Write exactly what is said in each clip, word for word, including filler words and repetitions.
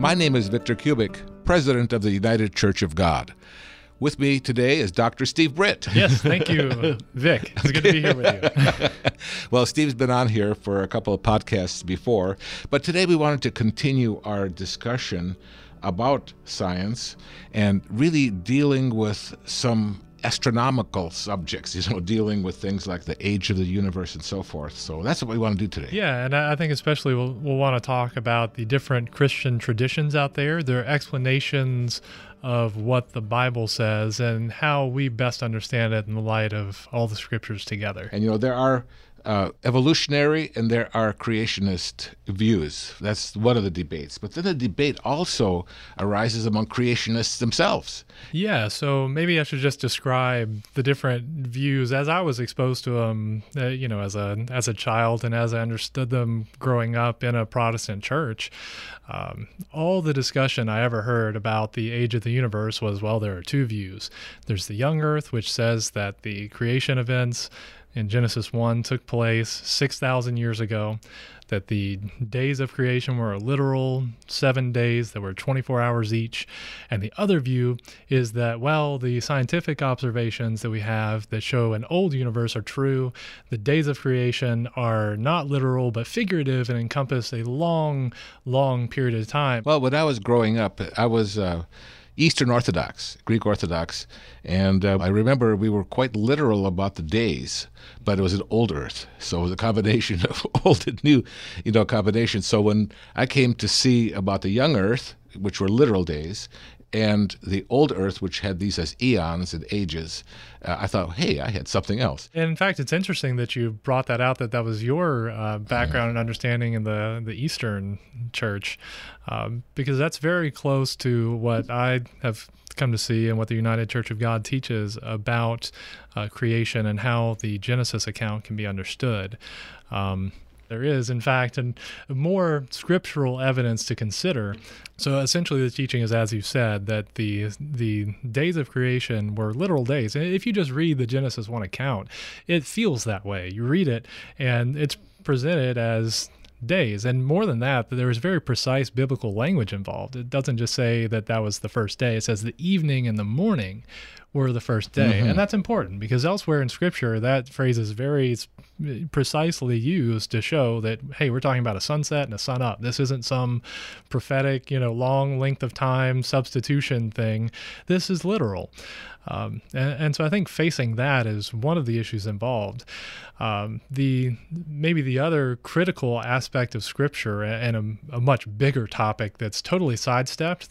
My name is Victor Kubik, President of the United Church of God. With me today is Doctor Steve Britt. Yes, thank you, Vic. It's good to be here with you. Well, Steve's been on here for a couple of podcasts before, but today we wanted to continue our discussion about science and really dealing with some astronomical subjects, you know, dealing with things like the age of the universe and so forth. So that's what we want to do today. Yeah, and I think especially we'll, we'll want to talk about the different Christian traditions out there, their explanations of what the Bible says and how we best understand it in the light of all the scriptures together. And, you know, there are uh, evolutionary and there are creationist views. That's one of the debates. But then the debate also arises among creationists themselves. Yeah, so maybe I should just describe the different views as I was exposed to them, uh, you know, as a as a child and as I understood them growing up in a Protestant church. Um, all the discussion I ever heard about the age of the universe was, well, there are two views. There's the young earth, which says that the creation events in Genesis one took place six thousand years ago, that the days of creation were a literal seven days that were twenty-four hours each. And the other view is that, well, the scientific observations that we have that show an old universe are true. The days of creation are not literal, but figurative and encompass a long, long period of time. Well, when I was growing up, I was uh, Eastern Orthodox, Greek Orthodox, and uh, I remember we were quite literal about the days, but it was an old earth, so it was a combination of old and new, you know, combination. So when I came to see about the young earth, which were literal days, and the old earth, which had these as eons and ages, uh, I thought, hey, I had something else. And in fact, it's interesting that you brought that out, that that was your uh, background and understanding in the, the Eastern Church, um, because that's very close to what I have come to see and what the United Church of God teaches about uh, creation and how the Genesis account can be understood. Um, There is, in fact, an, more scriptural evidence to consider. So essentially the teaching is, as you said, that the the days of creation were literal days. And if you just read the Genesis one account, it feels that way. You read it, and it's presented as days. And more than that, there is very precise biblical language involved. It doesn't just say that that was the first day. It says the evening and the morning were the first day. Mm-hmm. And that's important because elsewhere in Scripture, that phrase is very precisely used to show that, hey, we're talking about a sunset and a sun up. This isn't some prophetic, you know, long length of time substitution thing. This is literal. Um, and, and so I think facing that is one of the issues involved. Um, the maybe the other critical aspect of Scripture and a, a much bigger topic that's totally sidestepped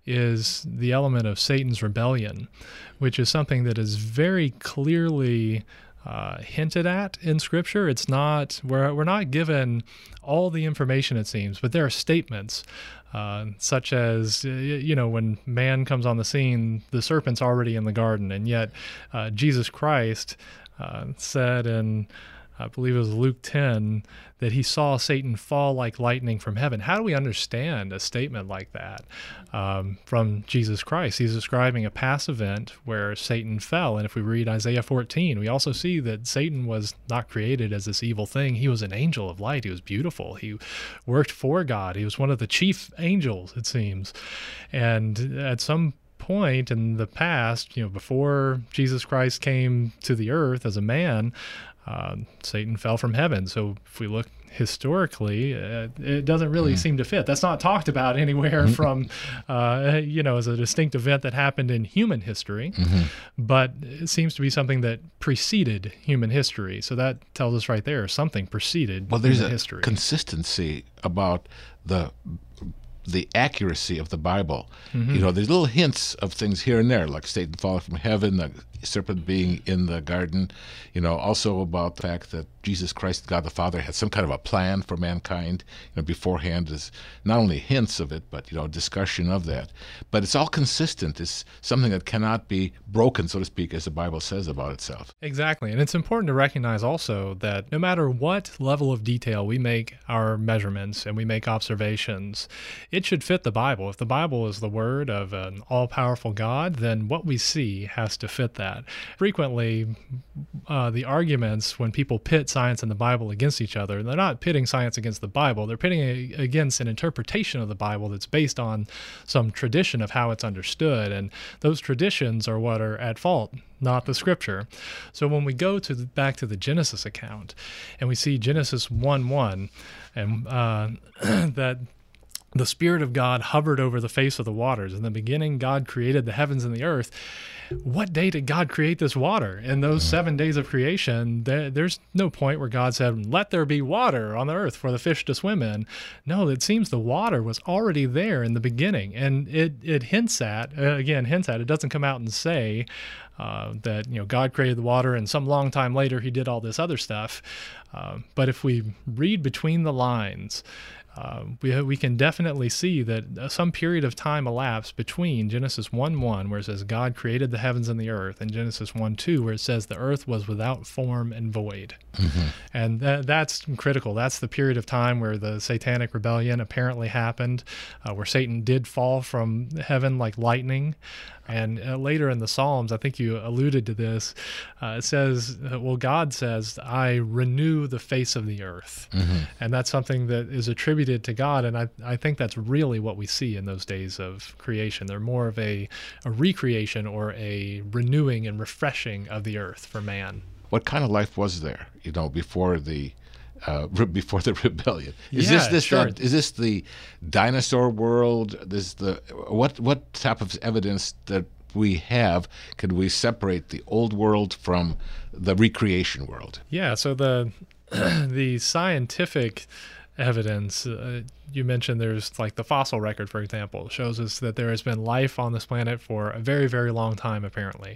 is the element of Satan's rebellion, which is something that is very clearly uh, hinted at in Scripture. It's not we're we're not given all the information, it seems, but there are statements. Uh, such as, you know, when man comes on the scene, the serpent's already in the garden, and yet uh, Jesus Christ uh, said in, I believe it was Luke ten, that he saw Satan fall like lightning from heaven. How do we understand a statement like that um, from Jesus Christ? He's describing a past event where Satan fell, and if we read Isaiah fourteen, we also see that Satan was not created as this evil thing. He was an angel of light. He was beautiful. He worked for God. He was one of the chief angels, it seems. And at some point in the past, you know, before Jesus Christ came to the earth as a man, Uh, Satan fell from heaven. So if we look historically, uh, it doesn't really mm. seem to fit. That's not talked about anywhere mm-hmm. from, uh, you know, as a distinct event that happened in human history, mm-hmm. but it seems to be something that preceded human history. So that tells us right there, something preceded well, there's human a history. Consistency about the the accuracy of the Bible. Mm-hmm. You know, there's little hints of things here and there, like Satan falling from heaven, the serpent being in the garden, you know, also about the fact that Jesus Christ, God the Father, had some kind of a plan for mankind, you know, beforehand. Is not only hints of it, but, you know, discussion of that. But it's all consistent. It's something that cannot be broken, so to speak, as the Bible says about itself. Exactly. And it's important to recognize also that no matter what level of detail we make our measurements and we make observations, it should fit the Bible. If the Bible is the word of an all-powerful God, then what we see has to fit that. that. Frequently, uh, the arguments when people pit science and the Bible against each other, they're not pitting science against the Bible. They're pitting it against an interpretation of the Bible that's based on some tradition of how it's understood. And those traditions are what are at fault, not the scripture. So when we go to the, back to the Genesis account and we see Genesis one one, and uh, that the Spirit of God hovered over the face of the waters. In the beginning, God created the heavens and the earth. What day did God create this water? In those seven days of creation, there, there's no point where God said, let there be water on the earth for the fish to swim in. No, it seems the water was already there in the beginning. And it, it hints at, uh, again, hints at, it doesn't come out and say uh, that, you know, God created the water and some long time later he did all this other stuff. Uh, but if we read between the lines, Uh, we we can definitely see that some period of time elapsed between Genesis one one, where it says God created the heavens and the earth, and Genesis one two, where it says the earth was without form and void. Mm-hmm. And that, that's critical. That's the period of time where the satanic rebellion apparently happened, uh, where Satan did fall from heaven like lightning. And uh, later in the Psalms, I think you alluded to this, uh, it says, uh, well, God says, I renew the face of the earth. Mm-hmm. And that's something that is attributed to God. And I, I think that's really what we see in those days of creation. They're more of a, a recreation or a renewing and refreshing of the earth for man. What kind of life was there, you know, before the Uh, before the rebellion? Is yeah, this this sure. that, is this the dinosaur world? This the what what type of evidence that we have could we separate the old world from the recreation world? Yeah, so the the scientific evidence, uh, you mentioned there's like the fossil record, for example, shows us that there has been life on this planet for a very, very long time, apparently.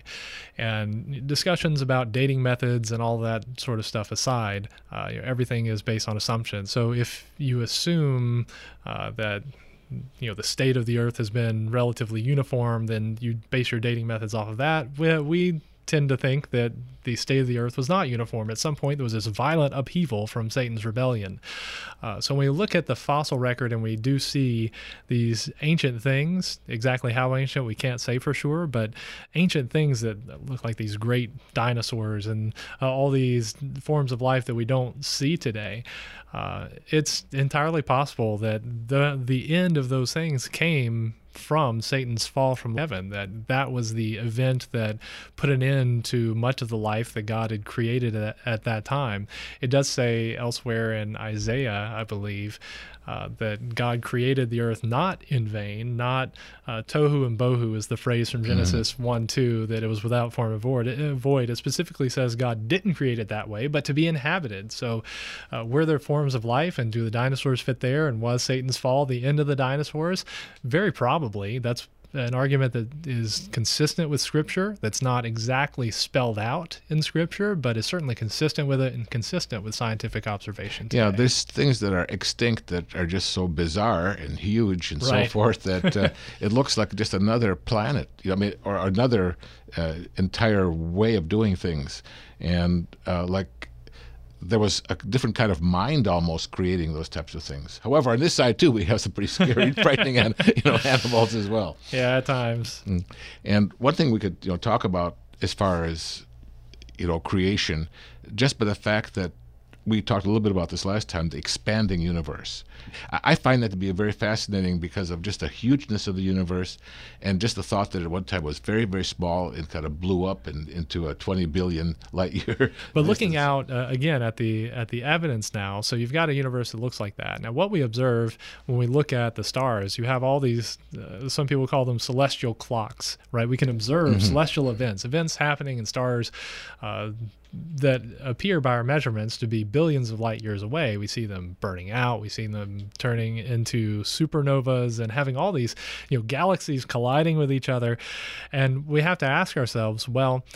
And discussions about dating methods and all that sort of stuff aside, uh, you know, everything is based on assumption. So if you assume uh, that you know the state of the earth has been relatively uniform, then you base your dating methods off of that. We, we tend to think that the state of the earth was not uniform. At some point, there was this violent upheaval from Satan's rebellion. Uh, so when we look at the fossil record and we do see these ancient things, exactly how ancient, we can't say for sure, but ancient things that look like these great dinosaurs and uh, all these forms of life that we don't see today, uh, it's entirely possible that the the end of those things came from Satan's fall from heaven, that that was the event that put an end to much of the life that God had created at, at that time. It does say elsewhere in Isaiah, I believe, uh, that God created the earth not in vain, not uh, tohu and bohu is the phrase from Genesis mm-hmm. one two, that it was without form and void. It, void. It specifically says God didn't create it that way, but to be inhabited. So uh, were there forms of life, and do the dinosaurs fit there, and was Satan's fall the end of the dinosaurs? Very probably. That's an argument that is consistent with Scripture, that's not exactly spelled out in Scripture, but is certainly consistent with it and consistent with scientific observation today. Yeah, there's things that are extinct that are just so bizarre and huge and right. so forth that uh, it looks like just another planet, you know, I mean, or another uh, entire way of doing things. And uh, like there was a different kind of mind almost creating those types of things. However, on this side too, we have some pretty scary, frightening, and you know, animals as well. Yeah, at times. Mm. And one thing we could you know talk about as far as you know creation, just by the fact that we talked a little bit about this last time, the expanding universe. I find that to be very fascinating because of just the hugeness of the universe and just the thought that at one time was very, very small and kind of blew up in, into a twenty billion light year. But looking out, uh, again, at the at the evidence now, so you've got a universe that looks like that. Now, what we observe when we look at the stars, you have all these, uh, some people call them celestial clocks, right? We can observe mm-hmm. celestial events, events happening in stars uh, that appear by our measurements to be billions of light years away. We see them burning out. We see them turning into supernovas and having all these, you know, galaxies colliding with each other. And we have to ask ourselves, well,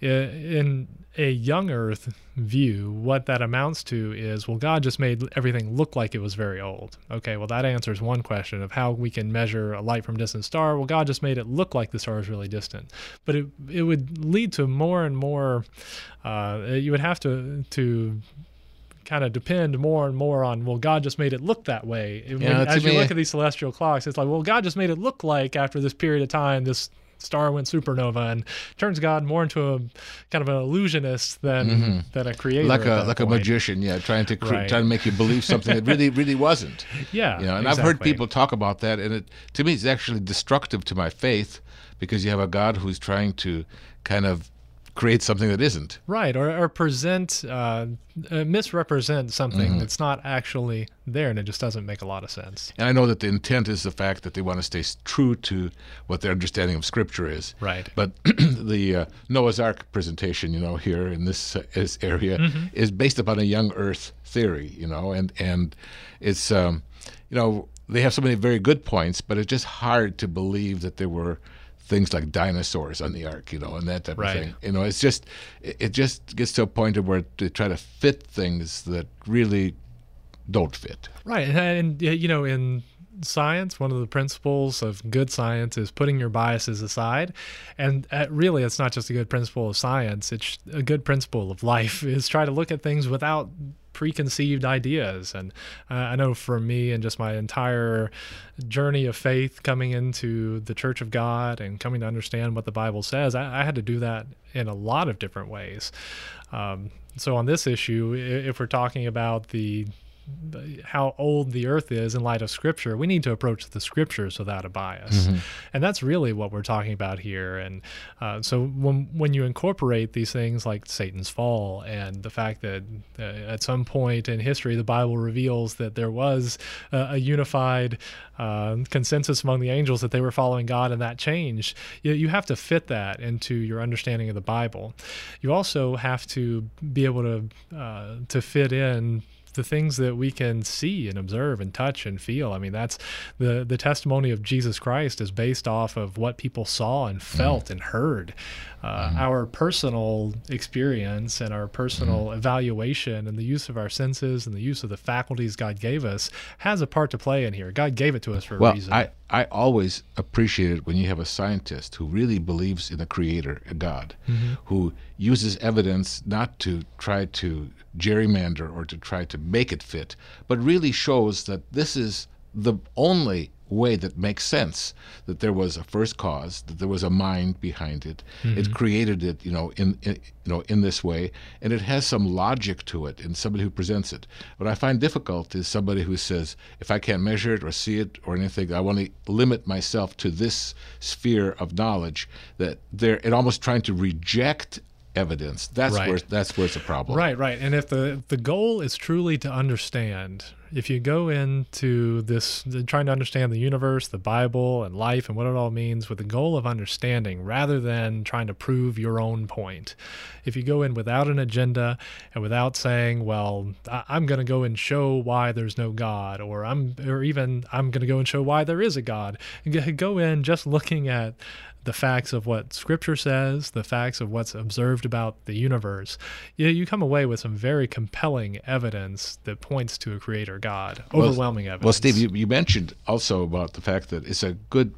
in a young Earth view, what that amounts to is, well, God just made everything look like it was very old. Okay, well, that answers one question of how we can measure a light from a distant star. Well, God just made it look like the star is really distant. But it it would lead to more and more, uh, you would have to to kind of depend more and more on, well, God just made it look that way. Yeah, when, as you look at these celestial clocks, it's like, well, God just made it look like after this period of time, this star went supernova, and turns God more into a kind of an illusionist than mm-hmm. than a creator. Like a like point. a magician, yeah, trying to cre- right. trying to make you believe something that really really wasn't. Yeah, you know, and exactly. I've heard people talk about that, and it to me it's actually destructive to my faith, because you have a God who's trying to kind of create something that isn't. Right, or, or present, uh, uh, misrepresent something Mm-hmm. that's not actually there, and it just doesn't make a lot of sense. And I know that the intent is the fact that they want to stay s- true to what their understanding of Scripture is. Right. But the uh, Noah's Ark presentation, you know, here in this, uh, this area mm-hmm. is based upon a young Earth theory, you know, and, and it's, um, you know, they have so many very good points, but it's just hard to believe that there were things like dinosaurs on the ark, you know, and that type right. of thing. You know, it's just, it, it just gets to a point of where they try to fit things that really don't fit. Right, and, and you know, in science, one of the principles of good science is putting your biases aside. And uh, really, it's not just a good principle of science, it's a good principle of life, is try to look at things without preconceived ideas. And uh, I know for me and just my entire journey of faith coming into the Church of God and coming to understand what the Bible says, I, I had to do that in a lot of different ways. Um, so on this issue, if we're talking about the how old the earth is in light of Scripture, we need to approach the Scriptures without a bias. Mm-hmm. And that's really what we're talking about here. And uh, so when when you incorporate these things like Satan's fall and the fact that uh, at some point in history, the Bible reveals that there was uh, a unified uh, consensus among the angels that they were following God, and that changed, you, you have to fit that into your understanding of the Bible. You also have to be able to uh, to fit in the things that we can see and observe and touch and feel. I mean, that's the the testimony of Jesus Christ is based off of what people saw and felt mm. and heard. Uh, mm. Our personal experience and our personal mm. evaluation and the use of our senses and the use of the faculties God gave us has a part to play in here. God gave it to us for well, a reason. I, I always appreciate it when you have a scientist who really believes in a creator, a God, mm-hmm. who uses evidence not to try to gerrymander or to try to make it fit, but really shows that this is the only way that makes sense, that there was a first cause, that there was a mind behind it. Mm-hmm. It created it, you know, in, in you know in this way, and it has some logic to it in somebody who presents it. What I find difficult is somebody who says, if I can't measure it or see it or anything, I want to limit myself to this sphere of knowledge, that they're it almost trying to reject evidence. That's right. where that's where it's a problem. Right, right. And if the the goal is truly to understand, if you go into this trying to understand the universe, the Bible, and life, and what it all means with the goal of understanding rather than trying to prove your own point, if you go in without an agenda and without saying, well, I'm going to go and show why there's no God, or I'm or even I'm going to go and show why there is a God, and go in just looking at the facts of what Scripture says, the facts of what's observed about the universe, you, you come away with some very compelling evidence that points to a creator God, overwhelming well, evidence. Well, Steve, you, you mentioned also about the fact that it's a good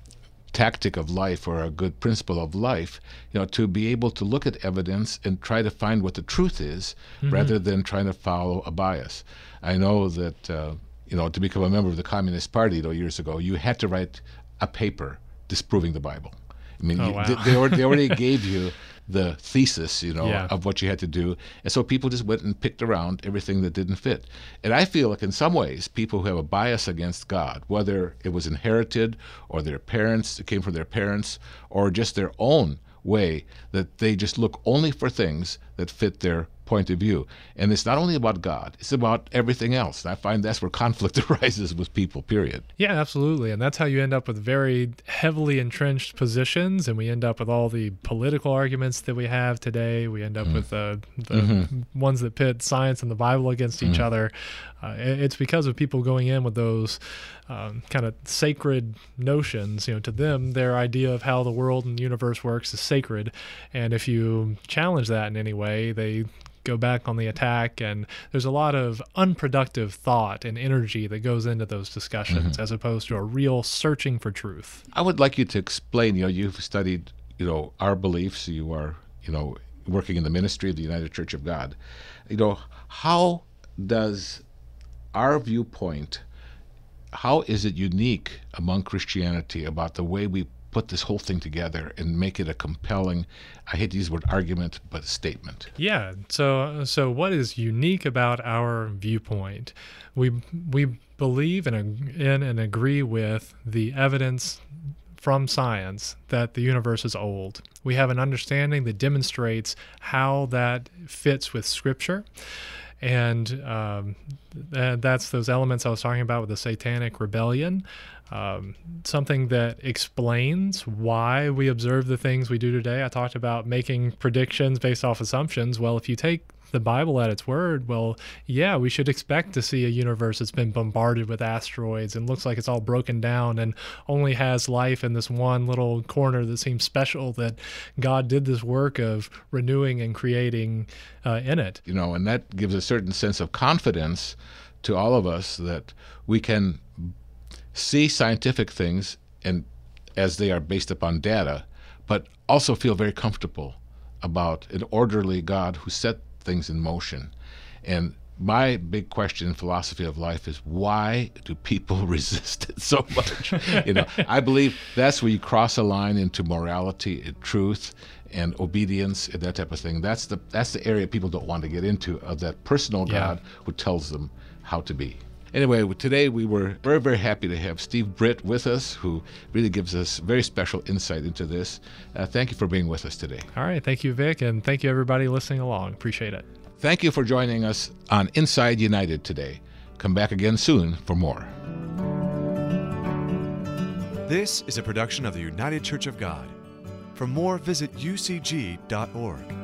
tactic of life or a good principle of life, you know, to be able to look at evidence and try to find what the truth is mm-hmm. rather than trying to follow a bias. I know that, uh, you know, to become a member of the Communist Party, though, years ago, you had to write a paper disproving the Bible. I mean, oh, you, wow. they, they, already, they already gave you the thesis, you know, yeah. of what you had to do. And so people just went and picked around everything that didn't fit. And I feel like in some ways, people who have a bias against God, whether it was inherited or their parents, it came from their parents, or just their own way, that they just look only for things that fit their point of view. And it's not only about God, it's about everything else. And I find that's where conflict arises with people, period. Yeah, absolutely. And that's how you end up with very heavily entrenched positions, and we end up with all the political arguments that we have today. We end up mm. with uh, the mm-hmm. ones that pit science and the Bible against mm. each other. Uh, it's because of people going in with those um, kind of sacred notions. You know, to them, their idea of how the world and the universe works is sacred. And if you challenge that in any way, they go back on the attack, and there's a lot of unproductive thought and energy that goes into those discussions mm-hmm. as opposed to a real searching for truth. I would like you to explain, you know, you've studied, you know, our beliefs, you are, you know, working in the ministry of the United Church of God. You know, how does our viewpoint, how is it unique among Christianity about the way we put this whole thing together and make it a compelling, I hate to use the word argument, but a statement. Yeah. So, so what is unique about our viewpoint? We we believe and in and agree with the evidence from science that the universe is old. We have an understanding that demonstrates how that fits with Scripture. And um, th- that's those elements I was talking about with the satanic rebellion, um, something that explains why we observe the things we do today. I talked about making predictions based off assumptions. Well, if you take the Bible at its word, well, yeah, we should expect to see a universe that's been bombarded with asteroids and looks like it's all broken down and only has life in this one little corner that seems special, that God did this work of renewing and creating uh, in it. You know, and that gives a certain sense of confidence to all of us that we can see scientific things and as they are based upon data, but also feel very comfortable about an orderly God who set things in motion. And my big question in philosophy of life is, why do people resist it so much? You know, I believe that's where you cross a line into morality and truth and obedience and that type of thing. That's the that's the area people don't want to get into, of that personal Yeah. God who tells them how to be. Anyway, today we were very, very happy to have Steve Britt with us, who really gives us very special insight into this. Uh, thank you for being with us today. All right. Thank you, Vic. And thank you, everybody listening along. Appreciate it. Thank you for joining us on Inside United today. Come back again soon for more. This is a production of the United Church of God. For more, visit u c g dot org.